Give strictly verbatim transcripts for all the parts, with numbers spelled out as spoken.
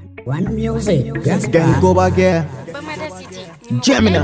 One music, yes, Gang go back here. Gemini.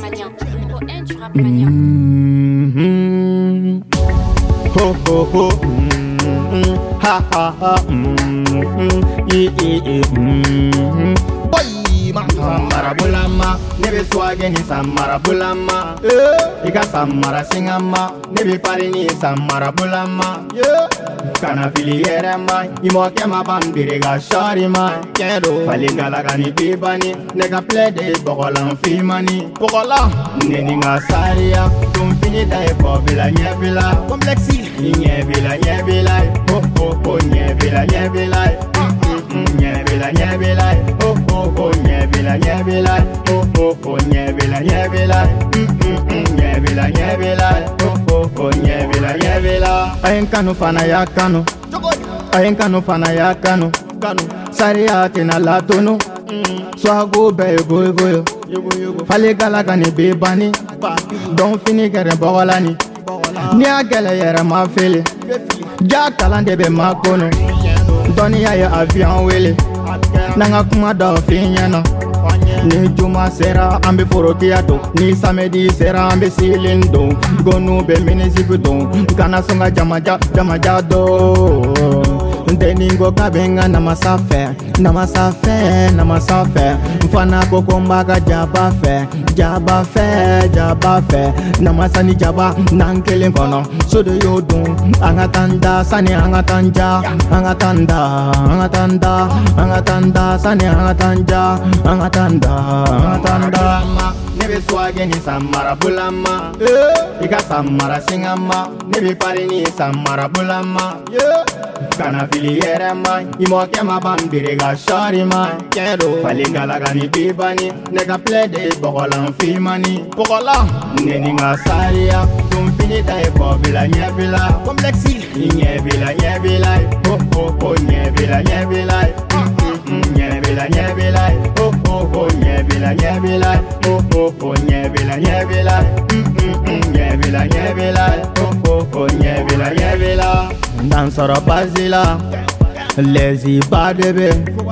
Mm-hmm. Ho ho ho. Mm-hmm. Ha ha ha. Mm-hmm. Yeah yeah yeah. Mm-hmm. Boy, ma samara bulama. Nebe swage ni samara bulama. Eh, ika samara singama. Nebe pari ni samara bulama. Yeah. Kana fili yere mai. Imo kema bambire ga shari mai. Kero. Fali galaga ni bibani. Nega play de bogolan fimani. Bogola. Neni nga saria. Tum fini da e pobila nyebila. Complexi. Nyebila nyebila. Ho ho ho nyebila nyebila. Nyebila nyebila. Ho ho ho nyebila nyebila. Ho ho ho nyebila nyebila. Nyebila nyebila. Ho ho ho nyebila nyebila. Ayen kanu fana ya kanu. Ayen kanu fana ya kanu. Kanu. Saria tina latono. Swago be go go. Fale galaga ni bebani. Don fini kere bawalani. Ni agele yere ma fele. Ja kalande be makono. Doni ya ya avion wele. Nanga kuma da finyano. Ni juma sera ambe forokiato. Ni samedi sera ambe silindo. Gonu be minisibudo. Kana songa jamaja jamaja do. Ndeningo kabenga na masafe. Na masafe, na masafe. Mfana kokomba ka jaba fe. Jaba fe, jaba fe. Na masani jaba nankele kono. Sodo yodun. Angatanda sani angatanja. Angatanda, angatanda, angatanda sani angatanja. Angatanda, angatanda. Nebe swage ni samara bulama. Ika samara singama. Nebe pari ni samara bulama. Kana fili yere mai. Imo kema bambire ga shari mai. Kero. Fali galaga ni bibani. Nega play de bogolan fimani. Bogola. Neni nga saria. Tum fini da e pobila nyebila. Complexi. Nyebila nyebila. Ho ho ho nyebila nyebila. Nyebila nyebila. Ho ho ho nyebila nyebila. Ho ho ho nyebila nyebila. Nyebila nyebila. Ho ho ho nyebila nyebila. Dansara bazila. Lezi badebe.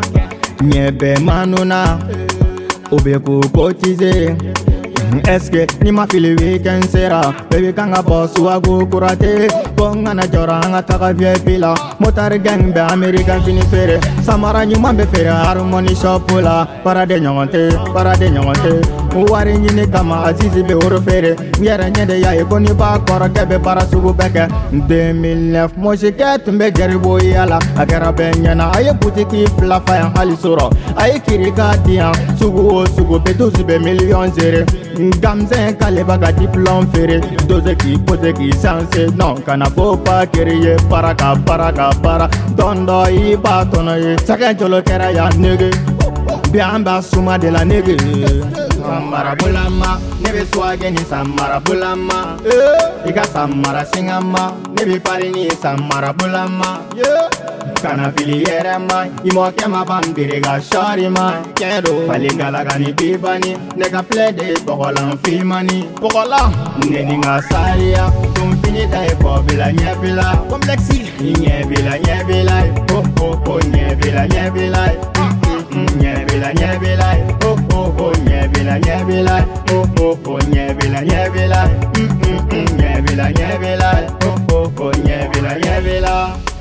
Nyebe manuna. Obe ku kotize. Eske ni ma fili weekend sera. Baby kanga boss wago kurate. Bonga na jora anga taka vie pila. Motar gang be American fini fere. Samara nyuma be fere harmony shopula. Parade nyonte, parade nyonte. Uwari nyine kama azizi be oro fere. Yere nyede ya ekoni ba kora kebe para sugu beke. deux mille neuf mojike tumbe jeribo yala. Agera benyana aye butiki flafa ya hali soro. Aye kirika diyan. Sugu o sugu be dozi be million zere. Gamze kale baga diplôme fere. Doze ki pose ki sanse. Non kana fo pa keriye. Paraka paraka para. Tondo i ba tono ye. Sake jolo kera ya nege. Biamba suma de la nege. Samara bulama. Nebe swage ni samara bulama. Ika samara singama. Nebe pari ni samara bulama. Kana fili yere mai. Imo kema bambire ga shari mai. Kero. Fali galaga ni bibani. Nega play de bogolan fimani. Bogola. Neni nga saria. Tum fini da e pobila nyebila. Complexi. Nyebila nyebila. Ho ho ho nyebila nyebila. Nyebila nyebila. Ho ho ho nyebila nyebila. Ho ho ho nyebila nyebila. Nyebila nyebila. Ho ho ho nyebila nyebila.